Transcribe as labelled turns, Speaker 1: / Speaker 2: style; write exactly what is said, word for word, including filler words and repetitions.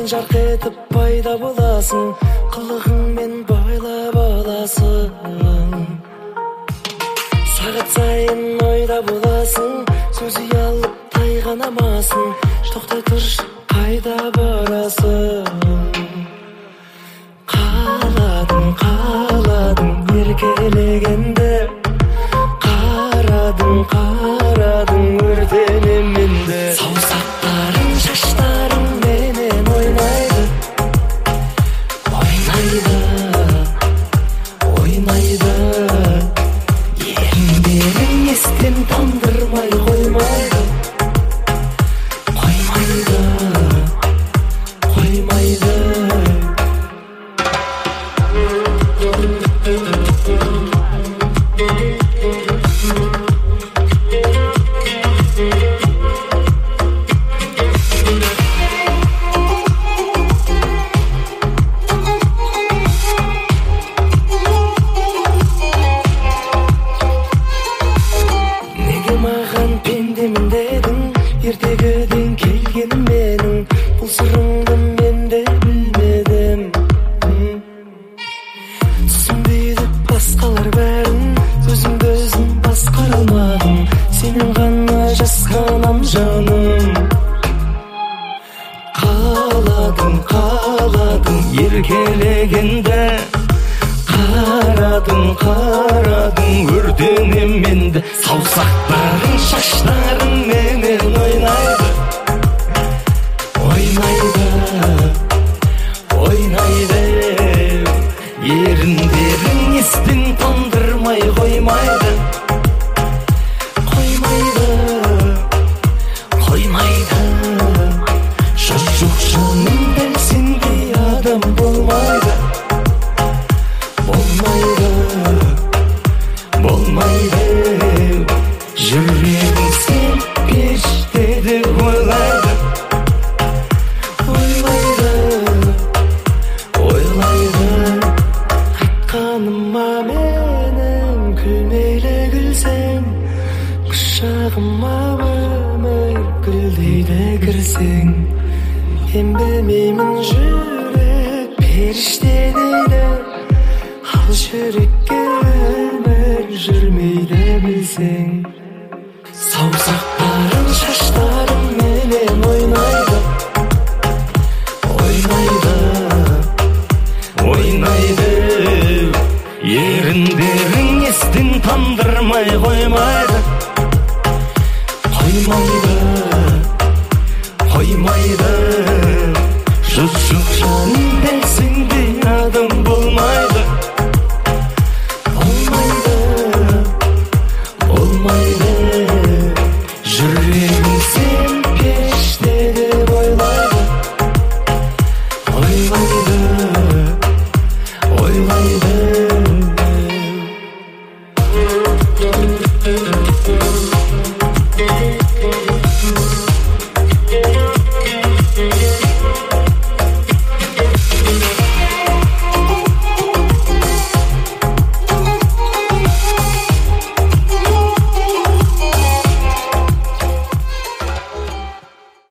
Speaker 1: жарқ етіп пайда боласың, қылығыңмен байлап аласың. Сағат сайын ойда боласың, сөз ұялып тайғанамасың. Тоқтай тұршы, қайда барасың? Қаладың, қаладың еркелегенде, қарадың, қарадың өртенем менде. Саусақтарың, шаштарың менен ойнайды, ойнайды, ойнайды. Еріндерің естен тандырмай қоймайды, қоймайды, қоймайды. Неге маған пендемін дедің, ертегіден келгенім менің, бұл сырыңды мен де білмедім. Түсінбейді басқалар бәрін, сөзімді өзім басқара алмадым, сенің ғана жасқанам жаным. Қаладың, қаладың еркелегенде, қарадың, қарадың өртенем менде. Саусақтарың, шаштарың менен ойнайды, ойнайды, ойнайды. Еріндерің естен тандырмай қоймайды, қоймайды, қоймайды. Жоқ жаным, дәл сендей адам болмайды, болмайды, болмайды. Жүрегің сен періштеді ойлайды, ойлайды, ойлайды. Айтқаныма менің күлмейлі күлсең, құшағыма өмір гүлдейді кірсең. Мен білмеймін жүрек періште дейді, ал жүрекке өмір жүрмейді білсең. Саусақ